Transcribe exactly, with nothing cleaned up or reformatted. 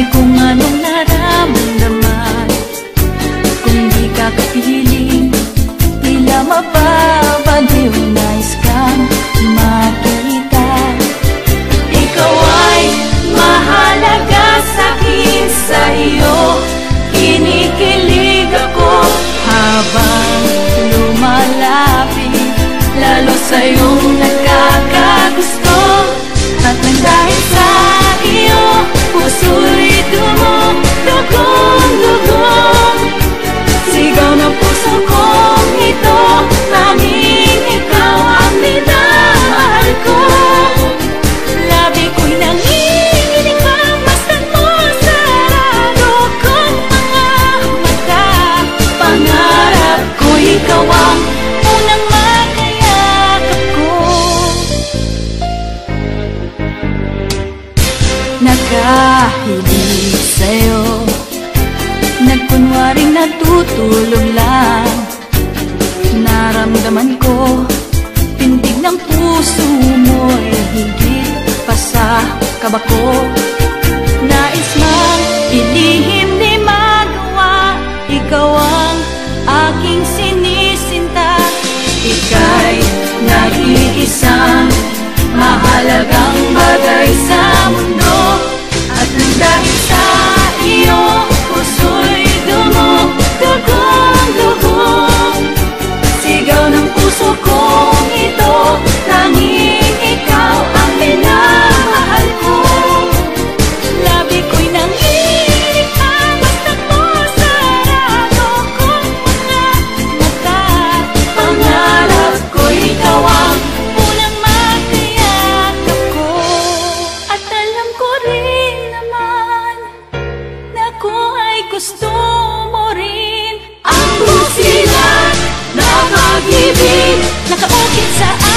kung anong naramdaman. Kung di ka kapiling, tila mababaliw. Nais kang makita. Ikaw ay mahalaga sa'kin, sa'yo kinikilig ako habang lumalapit. Lalo sa'yong nakakagusto. At nang dahil sa iyo, puso'y dumudugong-dugong. Sigaw ng puso kong ito, tanging ikaw ang minamahal ko. Labi ko'y nanginginig pagmasdan mo, sarado kong mga mata. Pangarap ko ikaw ang unang makayakap ko. Nakahilig sa'yo, nagkunwaring natutulog lang. Naramdaman ko, tindig ng puso mo'y higit pa sa kaba ko. Nais mang ilihim di magawa, ikaw ang aking sinisinta. Ika'y nag-iisang mahalagang bagay sa mundo. At nang dahil sa iyo, puso'y dumudugong-dugong. Sigaw ng puso kong ito, tanging ikaw ang minamahal ko. Labi ko'y nanginginig pagmasdan mo, sarado kong mga mata. Pangarap ko'y ikaw ang unang makayakap ko. At alam ko rin naman na ako ay gusto mo rin. Ang busilan na pag-ibig nakaukit sa